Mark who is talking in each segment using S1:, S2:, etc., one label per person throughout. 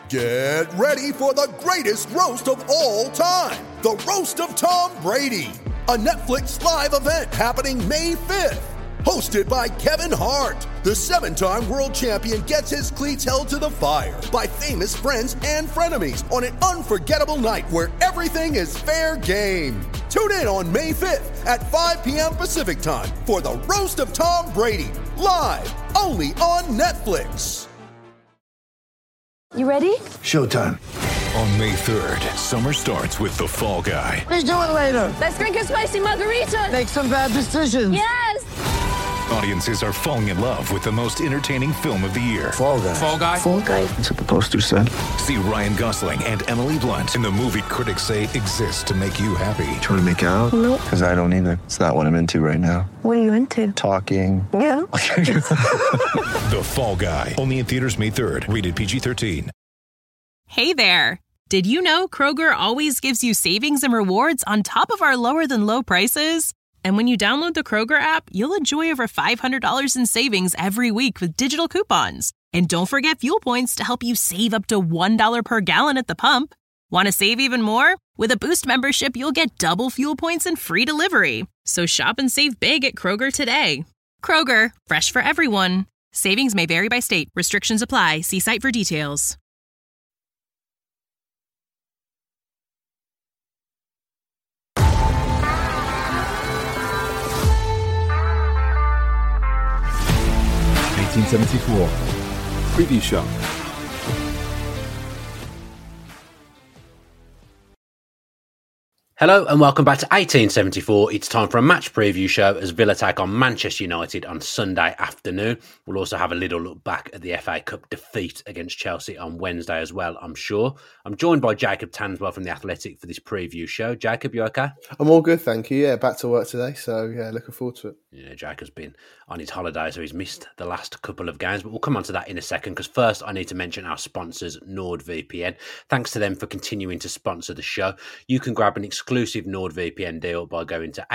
S1: Get ready for the greatest roast of all time. The Roast of Tom Brady. A Netflix live event happening May 5th. Hosted by Kevin Hart. The 7-time world champion gets his cleats held to the fire by famous friends and frenemies on an unforgettable night where everything is fair game. Tune in on May 5th at 5 p.m. Pacific time for the Roast of Tom Brady. Live only on Netflix.
S2: You ready?
S3: Showtime.
S4: On May 3rd, summer starts with The Fall Guy.
S3: Let's do it later.
S2: Let's drink a spicy margarita.
S3: Make some bad decisions.
S2: Yes!
S4: Audiences are falling in love with the most entertaining film of the year.
S3: Fall Guy.
S4: Fall Guy?
S2: Fall guy.
S3: That's what the poster said.
S4: See Ryan Gosling and Emily Blunt in the movie critics say exists to make you happy.
S3: Trying to make it out?
S2: Nope.
S3: Because I don't either. It's not what I'm into right now.
S2: What are you into?
S3: Talking.
S2: Yeah.
S4: The Fall Guy. Only in theaters May 3rd. Rated PG-13.
S5: Hey there. Did you know Kroger always gives you savings and rewards on top of our lower than low prices? And when you download the Kroger app, you'll enjoy over $500 in savings every week with digital coupons. And don't forget fuel points to help you save up to $1 per gallon at the pump. Want to save even more? With a Boost membership, you'll get double fuel points and free delivery. So shop and save big at Kroger today. Kroger, fresh for everyone. Savings may vary by state. Restrictions apply. See site for details.
S6: '74 Preview Show.
S7: Hello and welcome back to 1874. It's time for a match preview show as Villa take on Manchester United on Sunday afternoon. We'll also have a little look back at the FA Cup defeat against Chelsea on Wednesday as well, I'm sure. I'm joined by Jacob Tanswell from The Athletic for this preview show. Jacob, you okay?
S8: I'm all good, thank you. Yeah, back to work today, so yeah, looking forward to it.
S7: Yeah, Jacob's been on his holiday, so he's missed the last couple of games, but we'll come on to that in a second because first I need to mention our sponsors, NordVPN. Thanks to them for continuing to sponsor the show. You can grab an exclusive NordVPN deal by going to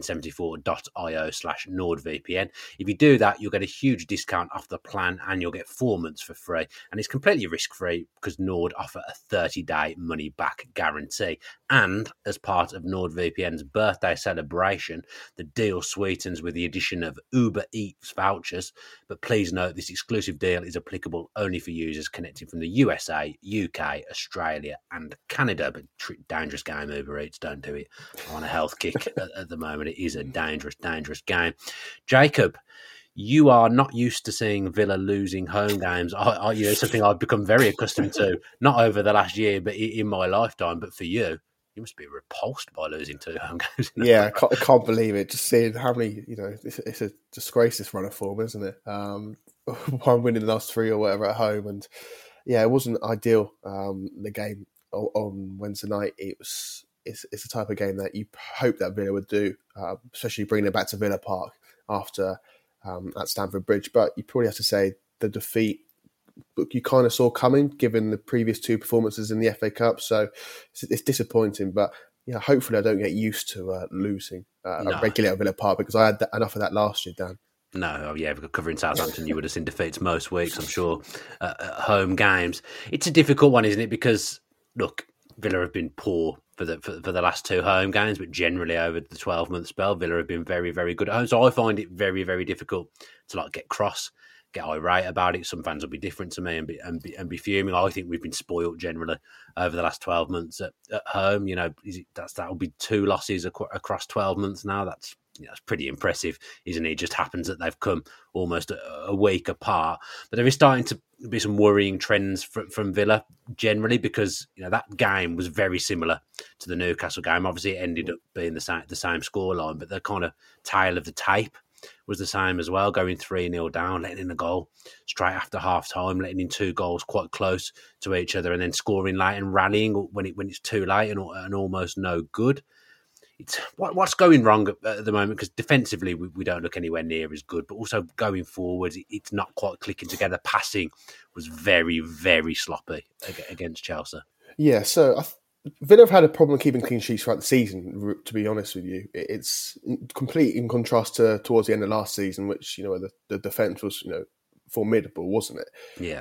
S7: 1874.io/NordVPN. If you do that, you'll get a huge discount off the plan and you'll get 4 months for free. And it's completely risk-free because Nord offer a 30-day money-back guarantee. And as part of NordVPN's birthday celebration, the deal sweetens with the addition of Uber Eats vouchers. But please note, this exclusive deal is applicable only for users connecting from the USA, UK, Australia and Canada. But dangerous game, Uber Eats, don't do it. I'm on a health kick at the moment. It is a dangerous game. Jacob, you are not used to seeing Villa losing home games. It's something I've become very accustomed to, not over the last year, but in my lifetime. But for you, you must be repulsed by losing 2 home games.
S8: Yeah, I can't believe it. Just seeing how many, it's a disgrace this run of form, isn't it? One win in the last 3 or whatever at home. And yeah, it wasn't ideal. The game on Wednesday night, it's the type of game that you hope that Villa would do, especially bringing it back to Villa Park after at Stamford Bridge. But you probably have to say the defeat you kind of saw coming, given the previous 2 performances in the FA Cup. So it's disappointing, but yeah, hopefully I don't get used to losing regularly at Villa Park because I had enough of that last year, Dan.
S7: No, yeah, covering Southampton, you would have seen defeats most weeks, I'm sure, at home games. It's a difficult one, isn't it? Because, look, Villa have been poor for the last 2 home games, but generally over the 12-month spell, Villa have been very, very good at home. So I find it very, very difficult to get cross, get irate about it. Some fans will be different to me and be fuming. I think we've been spoilt generally over the last 12 months at home. That'll be 2 losses across 12 months now. That's pretty impressive, isn't it? It just happens that they've come almost a week apart. But there is starting to be some worrying trends from Villa generally because that game was very similar to the Newcastle game. Obviously, it ended up being the same scoreline, but the kind of tale of the tape was the same as well, going 3-0 down, letting in a goal straight after half-time, letting in 2 goals quite close to each other and then scoring late and rallying when it's too late and almost no good. It's what's going wrong at the moment because defensively we don't look anywhere near as good, but also going forward it's not quite clicking together. Passing was very, very sloppy against Chelsea. Yeah,
S8: so Villa have had a problem keeping clean sheets throughout the season, to be honest with you. It's complete in contrast to towards the end of last season, which, the defence was, formidable, wasn't it?
S7: Yeah.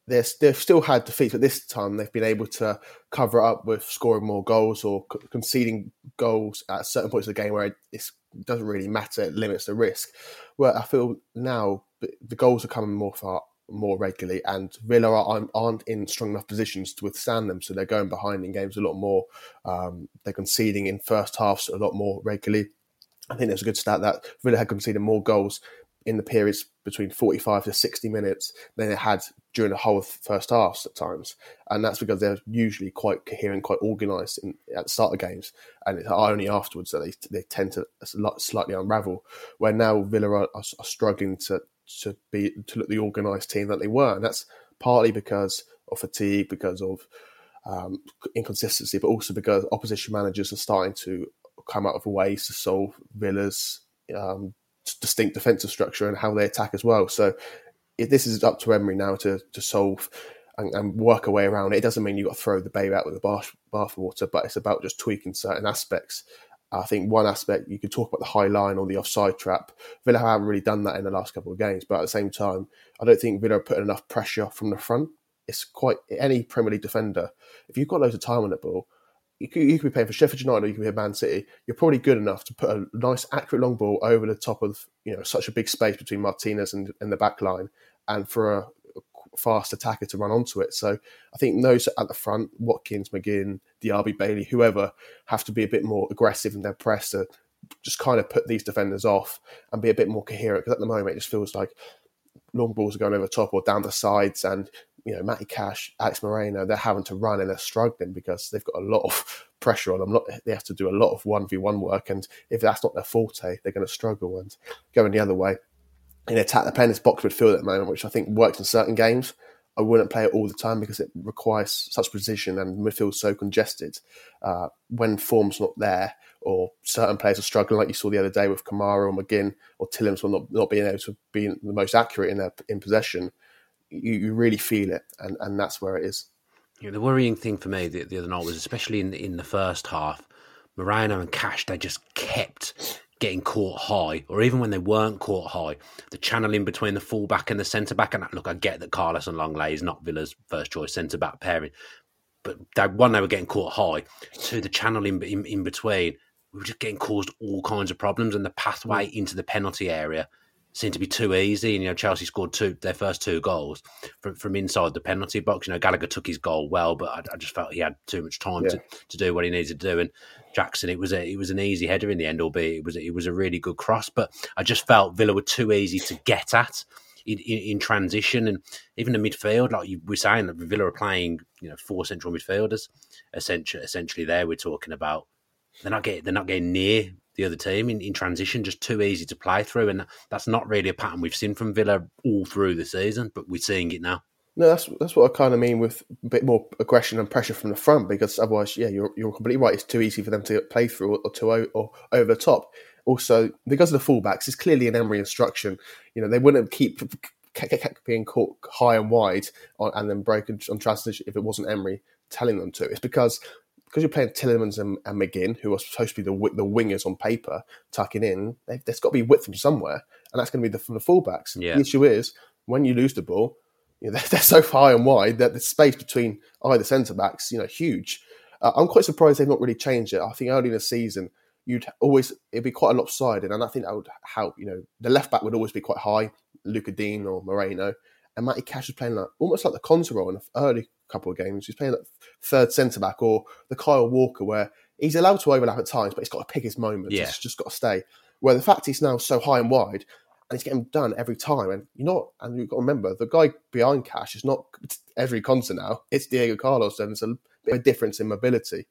S8: they've still had defeats, but this time they've been able to cover it up with scoring more goals or conceding goals at certain points of the game where it doesn't really matter, it limits the risk. Well, I feel now the goals are coming more regularly, and Villa aren't in strong enough positions to withstand them, so they're going behind in games a lot more. They're conceding in first halves a lot more regularly. I think there's a good stat that Villa had conceded more goals in the periods between 45 to 60 minutes than it had during the whole first half at times. And that's because they're usually quite coherent, quite organised at the start of games. And it's only afterwards that they tend to slightly unravel, where now Villa are struggling to look the organised team that they were. And that's partly because of fatigue, because of inconsistency, but also because opposition managers are starting to come up with ways to solve Villa's distinct defensive structure and how they attack as well. So this is up to Emery now to solve and work a way around it. It doesn't mean you've got to throw the baby out with the bathwater, but it's about just tweaking certain aspects. I think one aspect, you could talk about the high line or the offside trap. Villa haven't really done that in the last couple of games, but at the same time, I don't think Villa are putting enough pressure from the front. It's quite, any Premier League defender, if you've got loads of time on the ball, you could be playing for Sheffield United or you could be at Man City, you're probably good enough to put a nice, accurate long ball over the top of such a big space between Martinez and the back line, and for a fast attacker to run onto it. So I think those at the front, Watkins, McGinn, Diaby, Bailey, whoever, have to be a bit more aggressive in their press to just kind of put these defenders off and be a bit more coherent, because at the moment it just feels like long balls are going over the top or down the sides, and Matty Cash, Alex Moreno, they're having to run and they're struggling because they've got a lot of pressure on them. They have to do a lot of 1v1 work, and if that's not their forte, they're going to struggle. And going the other way, in attack, they're playing this box midfield at the moment, which I think works in certain games. I wouldn't play it all the time because it requires such precision and midfield's so congested. When form's not there, or certain players are struggling, like you saw the other day with Kamara or McGinn or Tillms, or not being able to be the most accurate in possession, you really feel it, and that's where it is.
S7: The worrying thing for me the other night was, especially in the first half, Moreno and Cash, they just kept getting caught high, or even when they weren't caught high, the channeling between the fullback and the centre-back. And look, I get that Carlos and Longley is not Villa's first choice centre-back pairing, but they were getting caught high. Two, the channel in between, we were just getting caused all kinds of problems, and the pathway into the penalty area seemed to be too easy. And Chelsea scored their first two goals from inside the penalty box. Gallagher took his goal well, but I just felt he had too much time to do what he needed to do. And Jackson, it was an easy header in the end, albeit it was a really good cross. But I just felt Villa were too easy to get at in transition, and even the midfield, like you were saying, that Villa are playing, four central midfielders. Essentially, there we're talking about they're not getting near the other team in transition, just too easy to play through, and that's not really a pattern we've seen from Villa all through the season, but we're seeing it now.
S8: No, that's what I kind of mean with a bit more aggression and pressure from the front, because otherwise, you're completely right. It's too easy for them to play through or over the top. Also, because of the fullbacks, it's clearly an Emery instruction. They wouldn't keep being caught high and wide and then breaking on transition if it wasn't Emery telling them to. It's because you're playing Tielemans and McGinn, who are supposed to be the wingers on paper, tucking in. There's got to be width from somewhere, and that's going to be from the fullbacks. Yeah. The issue is, when you lose the ball, they're so high and wide that the space between either centre-backs, huge. I'm quite surprised they've not really changed it. I think early in the season, it'd be quite a lopsided, and I think that would help. The left-back would always be quite high, Luca Dean or Moreno, and Matty Cash is playing almost like the Conte role in the early couple of games. He's playing like third centre-back, or the Kyle Walker, where he's allowed to overlap at times, but he's got to pick his moments. Yeah. It's just got to stay. Where the fact he's now so high and wide, and he's getting done every time, and you've got to remember, the guy behind Cash is not every Conte now. It's Diego Carlos, and it's a bit of a difference in mobility.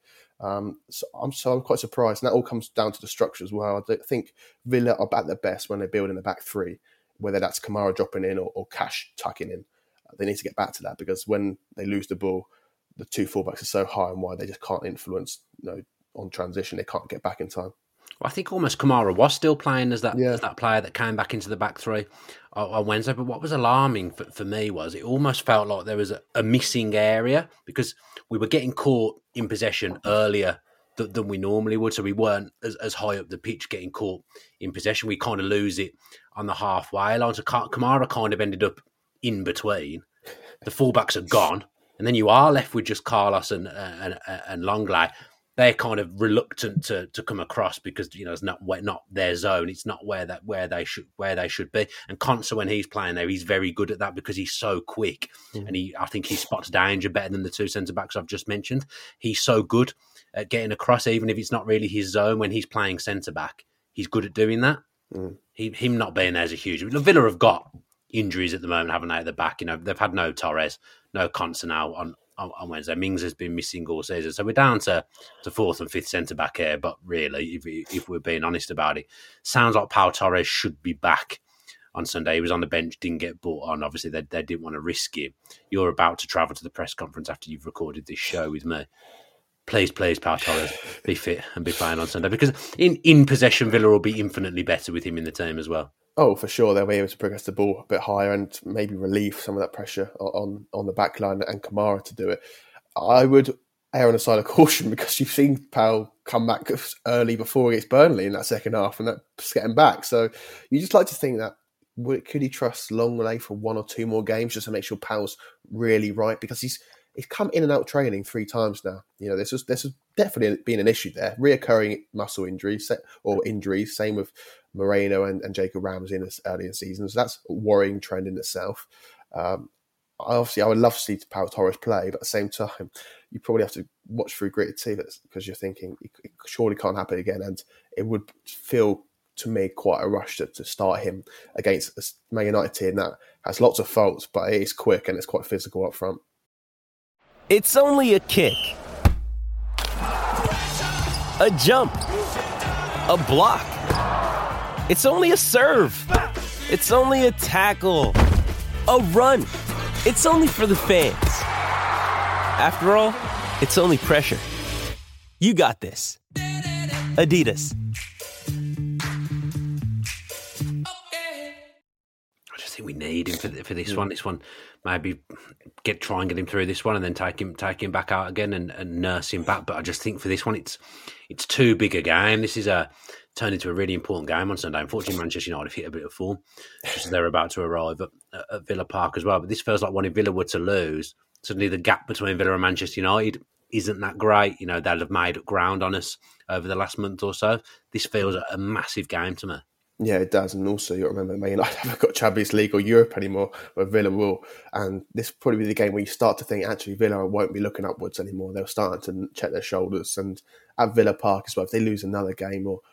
S8: So I'm quite surprised, and that all comes down to the structure as well. I think Villa are at their best when they build in the back three, whether that's Kamara dropping in or Cash tucking in. They need to get back to that, because when they lose the ball, the two fullbacks are so high and wide, they just can't influence on transition. They can't get back in time.
S7: Well, I think almost Kamara was still playing as that player that came back into the back three on Wednesday. But what was alarming for me was it almost felt like there was a missing area, because we were getting caught in possession earlier than we normally would. So we weren't as high up the pitch getting caught in possession. We kind of lose it on the halfway line. So Kamara kind of ended up in between. the fullbacks are gone, and then you are left with just Carlos and Longley. They're kind of reluctant to come across because it's not their zone. It's not where they should be. And Konsa, when he's playing there, he's very good at that because he's so quick, and I think he spots danger better than the two centre backs I've just mentioned. He's so good at getting across, even if it's not really his zone. When he's playing centre back, he's good at doing that. Him not being there is a huge. Villa have got injuries at the moment, haven't they? At the back, they've had no Torres, no Konsa now on Wednesday. Mings has been missing all season. So we're down to fourth and fifth centre-back here. But really, if we're being honest about it, sounds like Pau Torres should be back on Sunday. He was on the bench, didn't get brought on. Obviously, they didn't want to risk him. You're about to travel to the press conference after you've recorded this show with me. Please, Pau Torres, be fit and be playing on Sunday. Because in possession, Villa will be infinitely better with him in the team as well.
S8: Oh, for sure. They'll be able to progress the ball a bit higher and maybe relieve some of that pressure on the back line and Kamara to do it. I would err on the side of caution because you've seen Pau come back early before against Burnley in that second half and that's getting back. So you just like to think that could he trust Longley for one or two more games just to make sure Pau's really right? Because he's come in and out training 3 times now. This has definitely been an issue there. Reoccurring muscle injuries or injuries, same with Moreno and Jacob Ramsey in this early in the season. So that's a worrying trend in itself. I would love to see Pau Torres play, but at the same time, you probably have to watch through gritted teeth because you're thinking it surely can't happen again. And it would feel to me quite a rush to start him against a Man United team that has lots of faults, but it is quick and it's quite physical up front.
S9: It's only a kick, a jump, a block. It's only a serve. It's only a tackle, a run. It's only for the fans. After all, it's only pressure. You got this. Adidas.
S7: I just think we need him for this one. This one, maybe try and get him through this one, and then take him back out again and nurse him back. But I just think for this one, it's too big a game. This is turned into a really important game on Sunday. Unfortunately, Manchester United have hit a bit of form, just as they're about to arrive at Villa Park as well. But this feels like one if Villa were to lose, suddenly the gap between Villa and Manchester United isn't that great. They'll have made up ground on us over the last month or so. This feels a massive game to me.
S8: Yeah, it does. And also, you remember, Man United haven't got Champions League or Europe anymore, where Villa will. And this will probably be the game where you start to think, actually, Villa won't be looking upwards anymore. They'll start to check their shoulders. And at Villa Park as well, if they lose another game or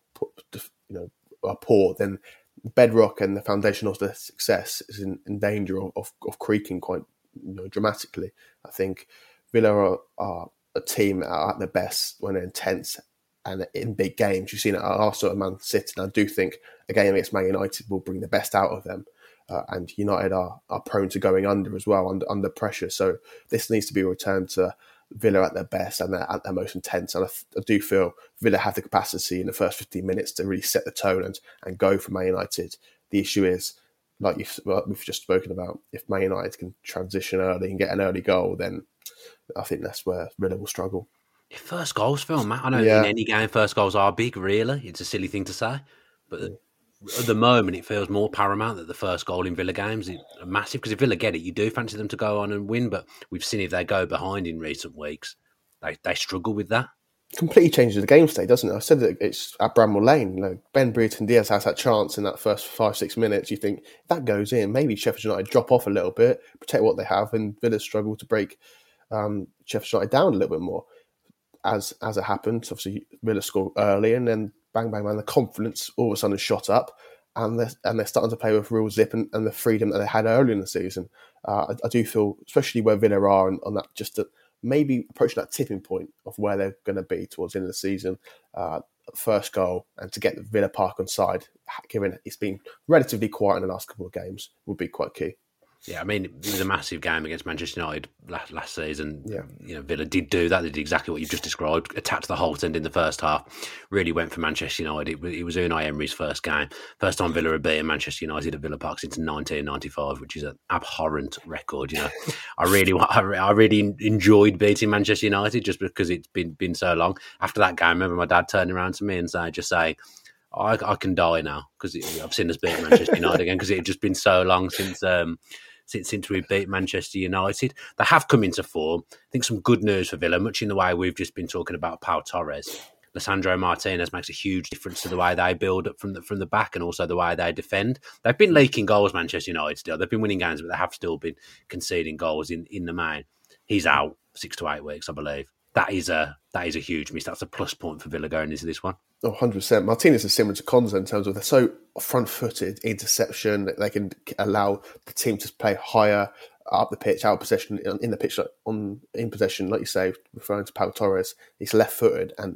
S8: are poor, then bedrock and the foundation of their success is in danger of creaking quite dramatically. I think Villa are a team at their best when they're intense and in big games. You've seen it at Arsenal and Man City, and I do think a game against Man United will bring the best out of them. And United are prone to going under as well, under pressure. So this needs to be a return to Villa at their best and at their most intense. And I do feel Villa have the capacity in the first 15 minutes to really set the tone and go for Man United. The issue is, like we've just spoken about, if Man United can transition early and get an early goal, then I think that's where Villa will struggle.
S7: First goals, Phil, Matt. I know in any game, first goals are big, really. It's a silly thing to say. But at the moment, it feels more paramount that the first goal in Villa games is massive. Because if Villa get it, you do fancy them to go on and win. But we've seen if they go behind in recent weeks, they struggle with that.
S8: Completely changes the game state, doesn't it? I said that it's at Bramall Lane. Ben Brereton Diaz has that chance in that first 5-6 minutes. You think, if that goes in, maybe Sheffield United drop off a little bit, protect what they have, and Villa struggle to break Sheffield United down a little bit more. As it happened, obviously Villa scored early, and then bang, bang, bang, the confidence all of a sudden shot up, and they're starting to play with real zip and the freedom that they had early in the season. I do feel, especially where Villa are on that, just to maybe approaching that tipping point of where they're going to be towards the end of the season. First goal, and to get the Villa Park on side, given it's been relatively quiet in the last couple of games, would be quite key.
S7: Yeah, I mean, it was a massive game against Manchester United last season.
S8: Yeah.
S7: Villa did do that. They did exactly what you've just described. Attacked the whole end in the first half. Really went for Manchester United. It was Unai Emery's first game. First time Villa had beaten Manchester United at Villa Park since 1995, which is an abhorrent record. I really enjoyed beating Manchester United just because it's been so long. After that game, I remember my dad turning around to me and saying, I can die now because I've seen us beat Manchester United again because it had just been so long since since we beat Manchester United. They have come into form. I think some good news for Villa, much in the way we've just been talking about Pau Torres. Lisandro Martinez makes a huge difference to the way they build up from the back and also the way they defend. They've been leaking goals, Manchester United still. They've been winning games, but they have still been conceding goals in the main. He's out 6 to 8 weeks, I believe. That is a huge miss. That's a plus point for Villa going into this one.
S8: Oh, 100%. Martinez is similar to Konza in terms of they're so front-footed, interception, that they can allow the team to play higher up the pitch, out of possession, in the pitch, in possession, like you say, referring to Pau Torres. He's left-footed and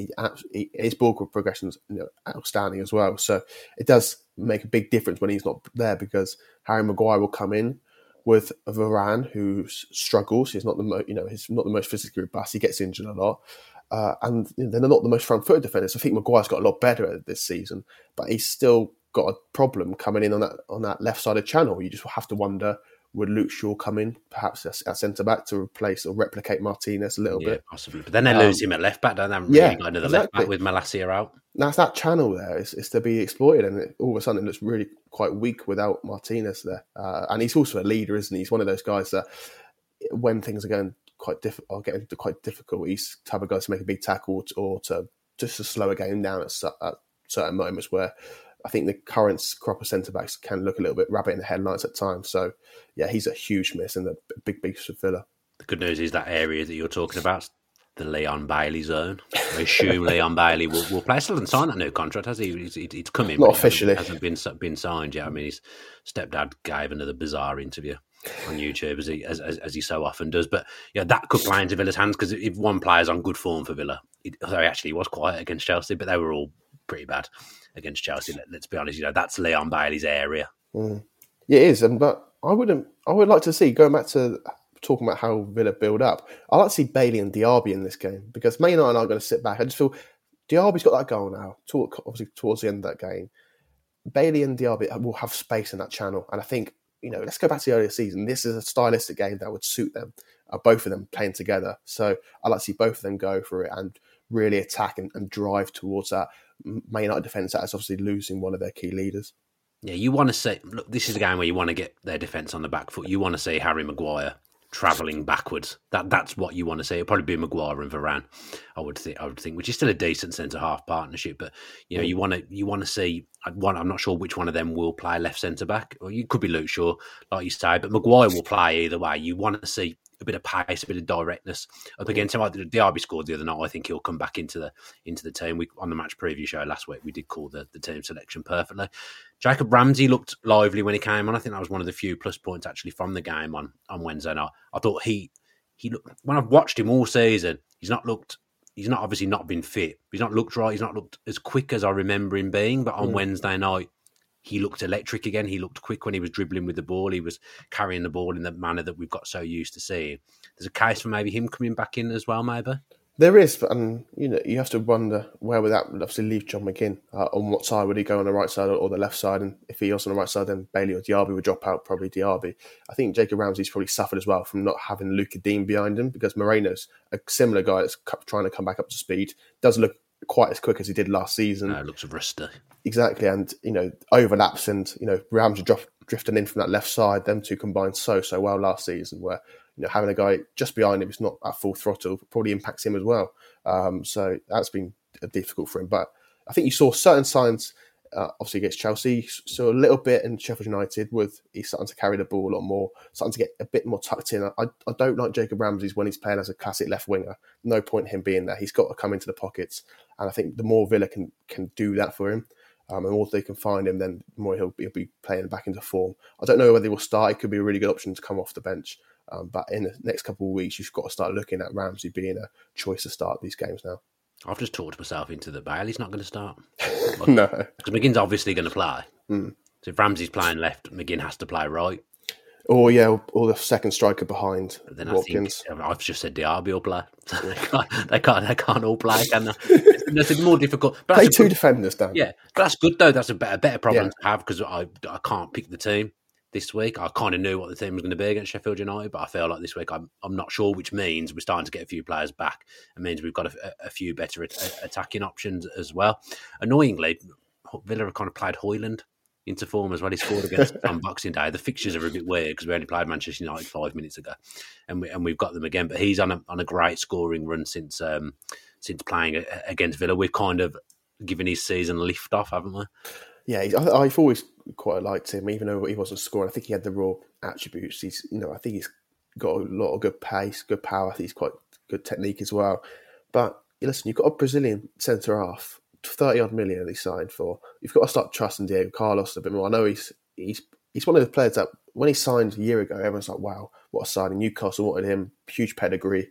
S8: his ball progression's outstanding as well. So it does make a big difference when he's not there, because Harry Maguire will come in with a Varane who struggles. He's not he's not the most physically robust. He gets injured a lot. And they're not the most front-footed defenders. I think Maguire's got a lot better this season, but he's still got a problem coming in on that left-sided channel. You just have to wonder, would Luke Shaw come in, perhaps at centre-back, to replace or replicate Martinez a little bit?
S7: Possibly. But then they lose him at left-back, don't they? Really got another left-back with Malacia out.
S8: That's that channel there is to be exploited, and all of a sudden it looks really quite weak without Martinez there. And he's also a leader, isn't he? He's one of those guys that when things are getting quite difficult, he's the type of guy to make a big tackle or to just to slow a game down at certain moments where I think the current crop of centre-backs can look a little bit rabbit in the headlights at times. So, yeah, he's a huge miss and a big beast for Villa.
S7: The good news is that area that you're talking about, the Leon Bailey zone. I assume Leon Bailey will play. Still hasn't signed that new contract, has he? It's come in.
S8: Not officially.
S7: It hasn't been signed yet. I mean, his stepdad gave another bizarre interview on YouTube, as he so often does. But yeah, that could play into Villa's hands, because if one player's on good form for Villa, although actually he was quiet against Chelsea, but they were all pretty bad against Chelsea. Let's be honest, that's Leon Bailey's area.
S8: Mm. Yeah, it is. But I would like to see, going back to talking about how Villa build up, I'd like to see Bailey and Diaby in this game, because Man United aren't going to sit back. I just feel Diaby's got that goal now, obviously towards the end of that game. Bailey and Diaby will have space in that channel, and I think, let's go back to the earlier season. This is a stylistic game that would suit them, both of them playing together. So I'd like to see both of them go for it and really attack and drive towards that Man United defence that is obviously losing one of their key leaders.
S7: Yeah, you want to see, look, this is a game where you want to get their defence on the back foot. You want to see Harry Maguire travelling backwards. That's what you want to see. It'll probably be Maguire and Varane, I would think, which is still a decent centre-half partnership. But you want to see. I'm not sure which one of them will play left centre-back. Or you could be Luke Shaw, like you say, but Maguire will play either way. You want to see a bit of pace, a bit of directness up against him. Diaby scored the other night. I think he'll come back into the team. On the match preview show last week, we did call the team selection perfectly. Jacob Ramsey looked lively when he came on. I think that was one of the few plus points actually from the game on Wednesday night. I thought he looked, when I've watched him all season, he's not obviously not been fit. He's not looked right. He's not looked as quick as I remember him being. But on Wednesday night, he looked electric again. He looked quick when he was dribbling with the ball. He was carrying the ball in the manner that we've got so used to seeing. There's a case for maybe him coming back in as well, maybe.
S8: There is, but you have to wonder where would that obviously leave John McGinn. On what side would he go, on the right side or the left side? And if he was on the right side, then Bailey or Diaby would drop out. Probably Diaby. I think Jacob Ramsey's probably suffered as well from not having Luka Dean behind him, because Moreno's a similar guy that's trying to come back up to speed. Does look quite as quick as he did last season.
S7: No, it looks rusty.
S8: Exactly, and overlaps, and Ramsey drifting in from that left side. Them two combined so well last season, where having a guy just behind him who's not at full throttle probably impacts him as well. So that's been difficult for him. But I think you saw certain signs, obviously against Chelsea, saw a little bit in Sheffield United with he's starting to carry the ball a lot more, starting to get a bit more tucked in. I don't like Jacob Ramsey's when he's playing as a classic left winger. No point in him being there. He's got to come into the pockets. And I think the more Villa can do that for him, and the more they can find him, then the more he'll be playing back into form. I don't know whether he will start. It could be a really good option to come off the bench. But in the next couple of weeks, you've got to start looking at Ramsey being a choice to start these games now.
S7: I've just talked myself into the Bailey's not going to start.
S8: No.
S7: Because McGinn's obviously going to play. So if Ramsey's playing left, McGinn has to play right.
S8: Or the second striker behind
S7: Then
S8: Watkins.
S7: I think, I've just said Diaby will play. they can't all play, can they? It's more difficult. But
S8: play two defenders, Dan.
S7: Yeah, but that's good though. That's a better problem to have, because I can't pick the team this week. I kind of knew what the team was going to be against Sheffield United, but I feel like this week I'm not sure, which means we're starting to get a few players back. It means we've got a few better attacking options as well. Annoyingly, Villa have kind of played Højlund into form as well. He scored against on Boxing Day. The fixtures are a bit weird because we only played Manchester United 5 minutes ago, and we've got them again. But he's on a great scoring run since playing against Villa. We've kind of given his season a lift off, haven't we?
S8: Yeah, I've always quite liked him, even though he wasn't scoring. I think he had the raw attributes. I think he's got a lot of good pace, good power. I think he's quite good technique as well. But listen, you've got a Brazilian centre half, 30-odd million he signed for. You've got to start trusting Diego Carlos a bit more. I know he's one of the players that when he signed a year ago, everyone's like, wow, what a signing. Newcastle wanted him, huge pedigree.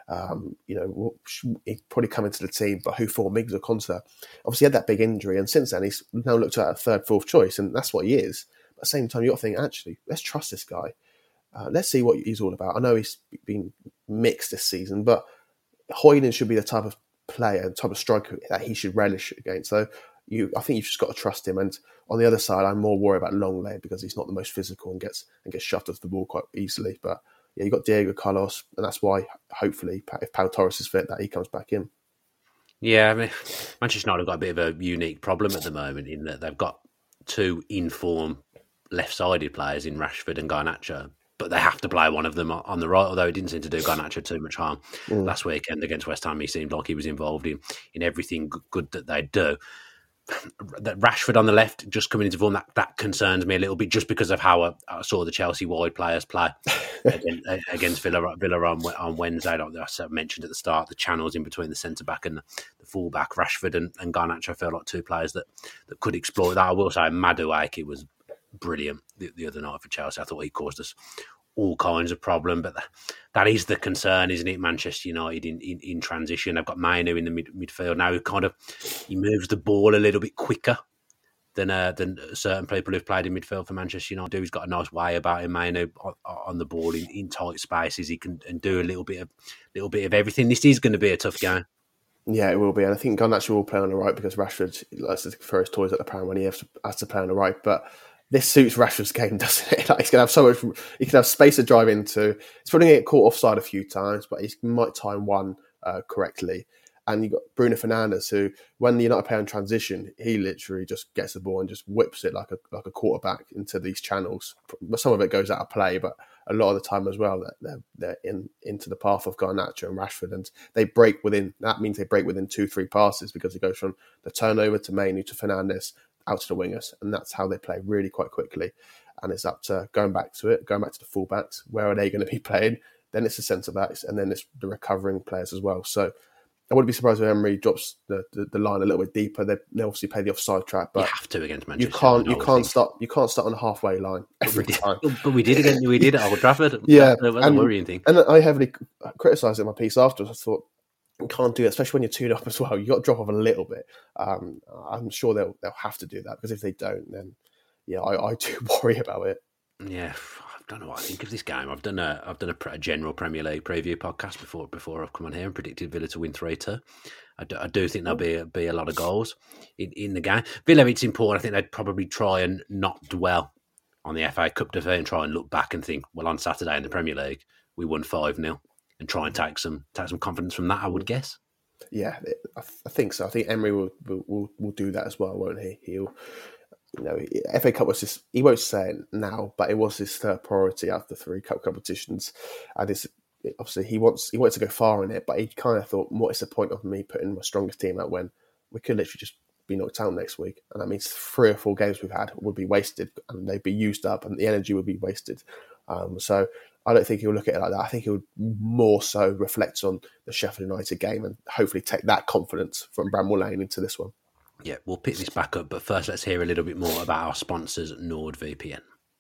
S8: He'd probably come into the team, but who thought Miguel Conta? Obviously, he had that big injury, and since then, he's now looked at a third, fourth choice, and that's what he is. But at the same time, you've got to think, actually, let's trust this guy. Let's see what he's all about. I know he's been mixed this season, but Højlund should be the type of player and type of striker that he should relish against. So I think you've just got to trust him. And on the other side, I'm more worried about Longley because he's not the most physical and gets shoved off the ball quite easily. But yeah, you've got Diego Carlos, and that's why, hopefully, if Pau Torres is fit, that he comes back in.
S7: Yeah, I mean, Manchester United have got a bit of a unique problem at the moment in that they've got two in-form left-sided players in Rashford and Garnacho, but they have to play one of them on the right, although it didn't seem to do Garnacho too much harm. Last weekend against West Ham, he seemed like he was involved in everything good that they do. That Rashford on the left just coming into form, that concerns me a little bit, just because of how I saw the Chelsea wide players play against Villa on Wednesday. Like I mentioned at the start, the channels in between the centre back and the full back, Rashford and Garnacho felt like two players that could exploit that. I will say Madueke was brilliant the other night for Chelsea. I thought he caused us all kinds of problem, but that is the concern, isn't it? Manchester United in transition. They've got Mainu in the midfield now, who he moves the ball a little bit quicker than certain people who've played in midfield for Manchester United. He's got a nice way about him, Mainu, on the ball in tight spaces. He can do a little bit of everything. This is going to be a tough game.
S8: Yeah, it will be, and I think Garnacho will play on the right because Rashford likes to throw his toys at the pram when he has to play on the right, but this suits Rashford's game, doesn't it? Like, he's going to have so much. He can have space to drive into. He's probably going to get caught offside a few times, but he might time one correctly. And you've got Bruno Fernandes, who, when the United play on transition, he literally just gets the ball and just whips it like a quarterback into these channels. Some of it goes out of play, but a lot of the time as well, they're into the path of Garnacho and Rashford, and they break within. That means they break within 2-3 passes because it goes from the turnover to Mainu to Fernandes, out to the wingers, and that's how they play really quite quickly. And it's up to going back to the fullbacks. Where are they going to be playing? Then it's the centre backs, and then it's the recovering players as well. So I wouldn't be surprised if Emery drops the line a little bit deeper. They obviously play the offside trap, but
S7: you have to against Manchester.
S8: You can't start on the halfway line every time.
S7: But we did at Old Trafford.
S8: Yeah,
S7: that's a worrying thing.
S8: And I heavily criticised it in my piece afterwards. I thought, you can't do that, especially when you're 2-up as well. You've got to drop off a little bit. I'm sure they'll have to do that, because if they don't, then yeah, I do worry about it.
S7: Yeah, I don't know what I think of this game. I've done a general Premier League preview podcast before I've come on here and predicted Villa to win 3-2. I do think there'll be a lot of goals in the game. Villa, it's important. I think they'd probably try and not dwell on the FA Cup defeat and try and look back and think, well, on Saturday in the Premier League, we won 5-0. And try and take some confidence from that, I would guess. Yeah,
S8: I think so. I think Emery will do that as well, won't he? He'll, FA Cup was just, he won't say it now, but it was his third priority after 3 cup competitions, and obviously he wants to go far in it. But he kind of thought, what is the point of me putting my strongest team out when we could literally just be knocked out next week? And that means 3 or 4 games we've had would be wasted, and they'd be used up, and the energy would be wasted. So I don't think he'll look at it like that. I think he'll more so reflect on the Sheffield United game and hopefully take that confidence from Bramall Lane into this one.
S7: Yeah, we'll pick this back up, but first let's hear a little bit more about our sponsors, NordVPN.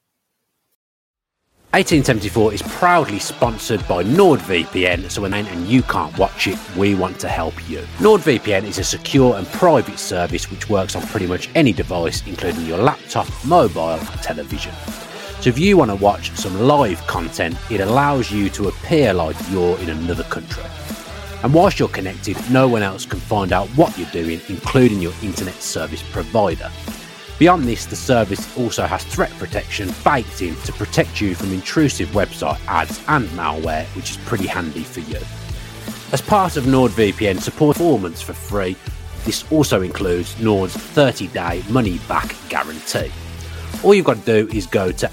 S7: 1874 is proudly sponsored by NordVPN, so when you can't watch it, we want to help you. NordVPN is a secure and private service which works on pretty much any device, including your laptop, mobile, television. So if you want to watch some live content, it allows you to appear like you're in another country. And whilst you're connected, no one else can find out what you're doing, including your internet service provider. Beyond this, the service also has threat protection baked in to protect you from intrusive website ads and malware, which is pretty handy for you. As part of NordVPN support 4 months for free, this also includes Nord's 30-day money-back guarantee. All you've got to do is go to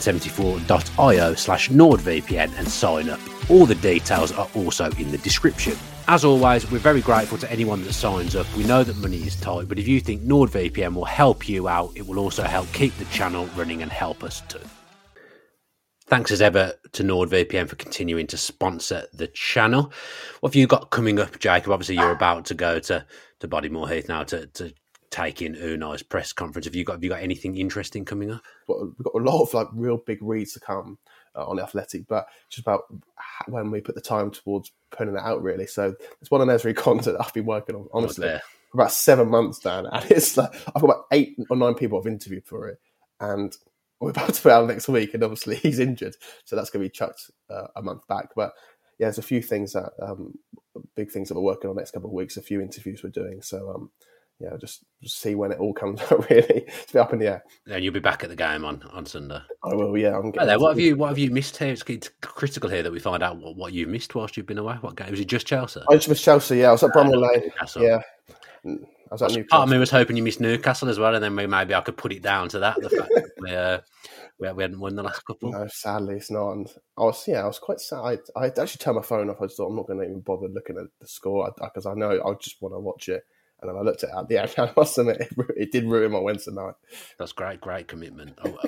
S7: 1874.io/NordVPN and sign up. All the details are also in the description. As always, we're very grateful to anyone that signs up. We know that money is tight, but if you think NordVPN will help you out, it will also help keep the channel running and help us too. Thanks as ever to NordVPN for continuing to sponsor the channel. What have you got coming up, Jacob? Obviously, you're about to go to Bodymoor Heath now to take in Unai's press conference. Have you got anything interesting coming up?
S8: We've got a lot of real big reads to come on the Athletic, but it's just about when we put the time towards putting it out, really. So it's one of those content I've been working on, honestly, for about 7 months now. And it's I've got about 8 or 9 people I've interviewed for it. And we're about to put it out next week, and obviously he's injured, so that's going to be chucked a month back. But yeah, there's a few things that big things that we're working on next couple of weeks. A few interviews we're doing. So just see when it all comes out. Really, it's a bit up in the air.
S7: And you'll be back at the game on Sunday.
S8: I will. Yeah.
S7: What have you missed here? It's critical here that we find out what you've missed whilst you've been away. What game was it? Just Chelsea?
S8: I just missed Chelsea. Yeah, I was at Bramall Lane.
S7: Newcastle.
S8: Yeah. I was at Newcastle.
S7: Part of me was hoping you missed Newcastle as well, and then maybe I could put it down to that. The fact that we hadn't won the last couple.
S8: No, sadly, it's not. And I was quite sad. I actually turned my phone off. I just thought I'm not going to even bother looking at the score because I know I just want to watch it. And then I looked at the end. I must admit, it did ruin my Wednesday night.
S7: That's great commitment. I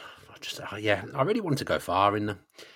S7: really want to go far in the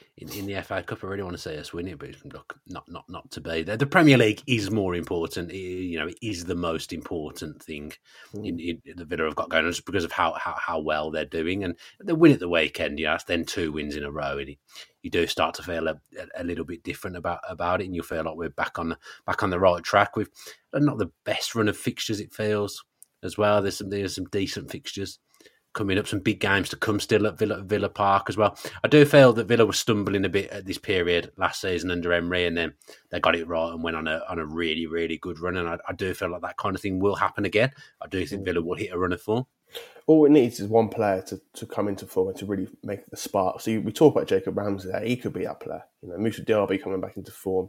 S7: FA Cup. I really want to see us win it, but look, not to be. The Premier League is more important. It is the most important thing in the Villa have got going on, just because of how well they're doing, and they win at the weekend. Then 2 wins in a row, and you do start to feel a little bit different about it, and you feel like we're back on the right track. We've not the best run of fixtures, it feels as well. There's some decent fixtures coming up, some big games to come still at Villa Park as well. I do feel that Villa was stumbling a bit at this period last season under Emery, and then they got it right and went on a really, really good run. And I do feel like that kind of thing will happen again. I do think Villa will hit a run of form.
S8: All it needs is one player to come into form and to really make the spark. So we talk about Jacob Ramsey there. He could be that player. Moussa Diaby coming back into form,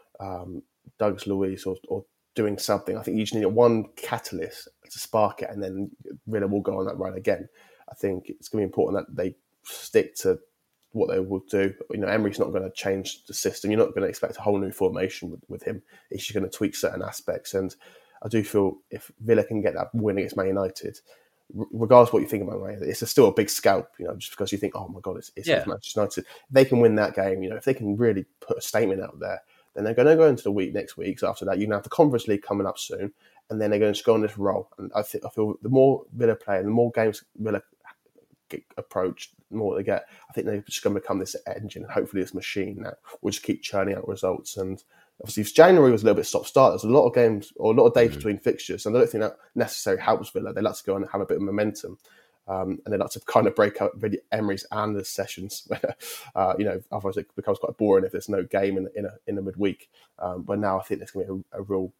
S8: Douglas Luiz or doing something. I think you just need one catalyst to spark it, and then Villa will go on that run again. I think it's going to be important that they stick to what they will do. Emery's not going to change the system. You're not going to expect a whole new formation with him. He's just going to tweak certain aspects. And I do feel if Villa can get that win against Man United, regardless of what you think about Man United, it's still a big scalp, just because you think, oh my God, it's Manchester United. If they can win that game, if they can really put a statement out there, then they're going to go into the week next week. So after that, you're going to have the Conference League coming up soon, and then they're going to go on this roll. And I feel the more Villa play, the more games Villa get approached, the more they get. I think they're just going to become this engine, and hopefully this machine that will just keep churning out results. And obviously, January was a little bit stop-start. There's a lot of games or a lot of days between fixtures, and I don't think that necessarily helps Villa. They like to go and have a bit of momentum. And they like to kind of break up really Emery's and the sessions where, otherwise it becomes quite boring if there's no game in a midweek. But now I think there's going to be a real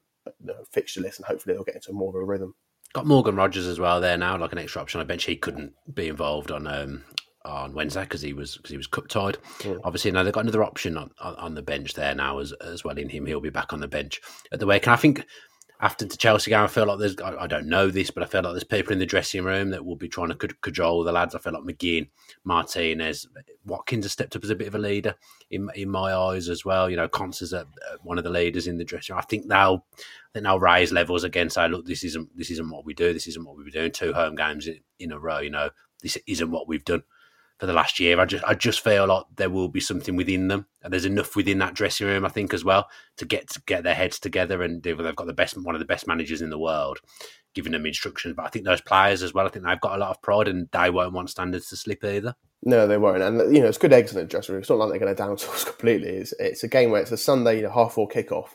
S8: fixture list, and hopefully they'll get into more of a rhythm. Got
S7: Morgan Rogers as well there now, like an extra option on the bench. He couldn't be involved on Wednesday because he was cup tied. Obviously, now they've got another option on the bench there now as well in him. He'll be back on the bench at the week. And I think after the Chelsea game, I feel like I don't know this, but I feel like there's people in the dressing room that will be trying to cajole the lads. I feel like McGinn, Martinez, Watkins has stepped up as a bit of a leader in my eyes as well. Conce is one of the leaders in the dressing room. I think they'll raise levels again. Say, look, this isn't what we do. This isn't what we've been doing. 2 home games in a row. This isn't what we've done for the last year. I just feel like there will be something within them, and there's enough within that dressing room, I think, as well, to get their heads together. And they've got one of the best managers in the world giving them instructions. But I think those players as well, I think they've got a lot of pride, and they won't want standards to slip either. No, they won't. And it's good eggs in the dressing room. It's not like they're going to down tools completely. It's a game where it's a Sunday 4:30 kickoff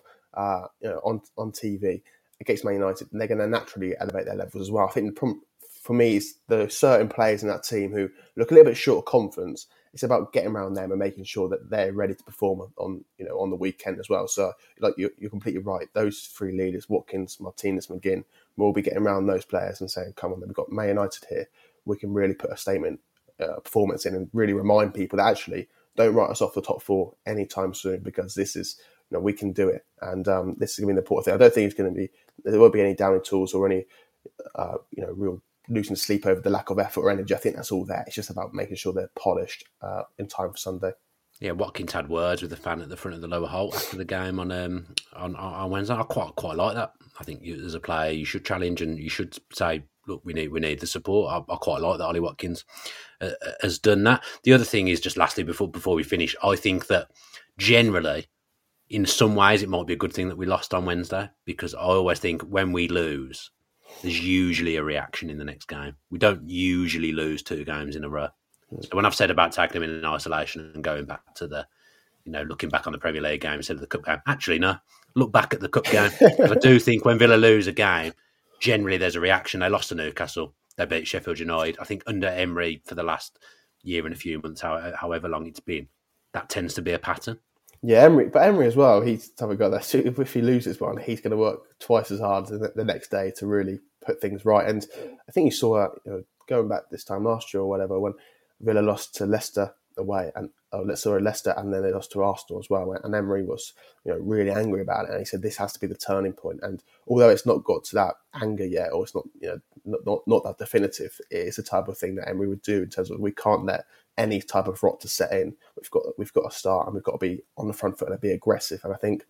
S7: on TV against Man United, and they're going to naturally elevate their levels as well. I think for me, it's the certain players in that team who look a little bit short of confidence. It's about getting around them and making sure that they're ready to perform on the weekend as well. So, you're completely right. Those 3 leaders, Watkins, Martinez, McGinn, will be getting around those players and saying, "Come on, we've got Man United here. We can really put a statement performance in and really remind people that actually don't write us off the top 4 anytime soon, because this is we can do it." And this is going to be the important thing. I don't think there won't be any downing tools or any real
S8: losing sleep over the lack of effort or energy. I think that's all there. It's just about making sure they're polished in time for Sunday.
S7: Yeah, Watkins had words with the fan at the front of the lower hole after the game on Wednesday. I quite like that. I think as a player, you should challenge and you should say, look, we need the support. I quite like that Ollie Watkins has done that. The other thing is, just lastly, before we finish, I think that generally, in some ways, it might be a good thing that we lost on Wednesday, because I always think when we lose, there's usually a reaction in the next game. We don't usually lose 2 games in a row. So when I've said about taking them in isolation and going back to the, looking back on the Premier League game instead of the Cup game, actually, no, look back at the Cup game. I do think when Villa lose a game, generally there's a reaction. They lost to Newcastle. They beat Sheffield United. I think under Emery for the last year and a few months, however long it's been, that tends to be a pattern.
S8: Yeah, Emery as well, he's the type of guy that if he loses one, he's going to work twice as hard the next day to really put things right. And I think you saw that, going back this time last year or whatever, when Villa lost to Leicester away, Leicester, and then they lost to Arsenal as well. And Emery was, really angry about it, and he said this has to be the turning point. And although it's not got to that anger yet, or it's not, not that definitive, it's the type of thing that Emery would do in terms of we can't let any type of rot to set in. We've got to start, and we've got to be on the front foot and be aggressive. And I think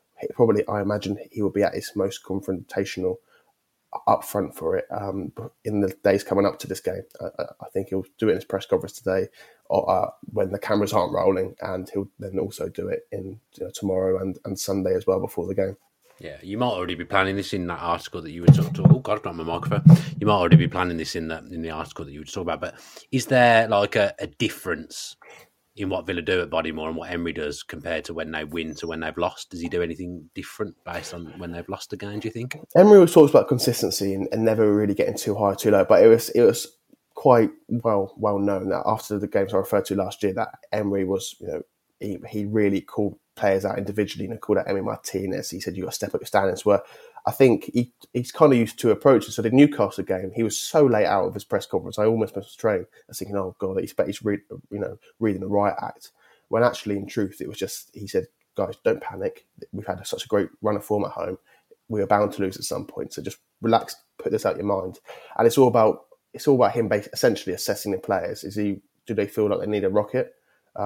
S8: I imagine he will be at his most confrontational up front for it in the days coming up to this game. I think he'll do it in his press conference today, or when the cameras aren't rolling, and he'll then also do it in tomorrow and Sunday as well before the game.
S7: Yeah, you might already be planning this in that article that you were talking. Oh God, I've got my microphone. You might already be planning this in the article that you were talking about. But is there like a difference in what Villa do at Bodymoor and what Emery does compared to when they win to when they've lost? Does he do anything different based on when they've lost a game, do you think?
S8: Emery always talks about consistency and never really getting too high or too low, but it was quite well known that after the games I referred to last year, that Emery was, he really called players out individually, called out Emi Martinez. He said, you got to step up your standards. Where I think he's kind of used two approaches. So the Newcastle game, he was so late out of his press conference, I almost missed the train. I was thinking, oh God, he's reading the riot act. When actually, in truth, it was just, he said, guys, don't panic. We've had such a great run of form at home. We are bound to lose at some point. So just relax, put this out your mind. And it's all about him essentially assessing the players. Do they feel like they need a rocket?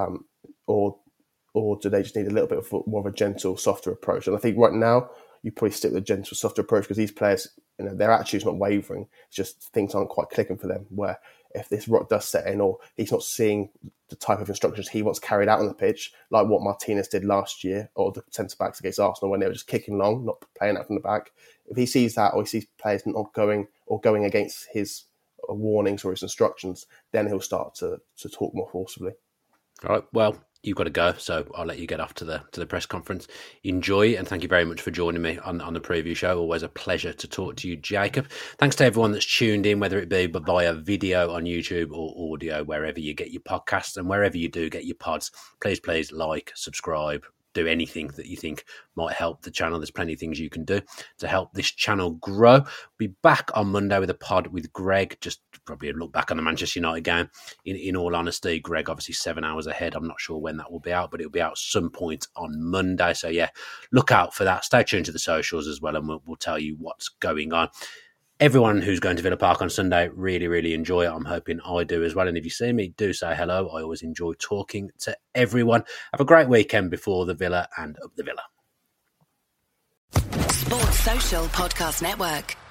S8: Or do they just need a little bit of more of a gentle, softer approach? And I think right now, you probably stick with a gentle, softer approach because these players, their attitude's not wavering. It's just things aren't quite clicking for them, where if this rot does set in or he's not seeing the type of instructions he wants carried out on the pitch, like what Martinez did last year or the centre-backs against Arsenal when they were just kicking long, not playing out from the back. If he sees that or he sees players not going against his warnings or his instructions, then he'll start to talk more forcibly.
S7: All right, well, you've got to go, so I'll let you get off to the press conference. Enjoy, and thank you very much for joining me on the preview show. Always a pleasure to talk to you, Jacob. Thanks to everyone that's tuned in, whether it be via video on YouTube or audio, wherever you get your podcasts and wherever you do get your pods. Please like, subscribe, do anything that you think might help the channel. There's plenty of things you can do to help this channel grow. We'll be back on Monday with a pod with Greg, just probably a look back on the Manchester United game. In all honesty, Greg obviously 7 hours ahead. I'm not sure when that will be out, but it'll be out some point on Monday. So yeah, look out for that. Stay tuned to the socials as well, and we'll tell you what's going on. Everyone who's going to Villa Park on Sunday, really, really enjoy it. I'm hoping I do as well. And if you see me, do say hello. I always enjoy talking to everyone. Have a great weekend before the Villa and up the Villa.
S10: Sports Social Podcast Network.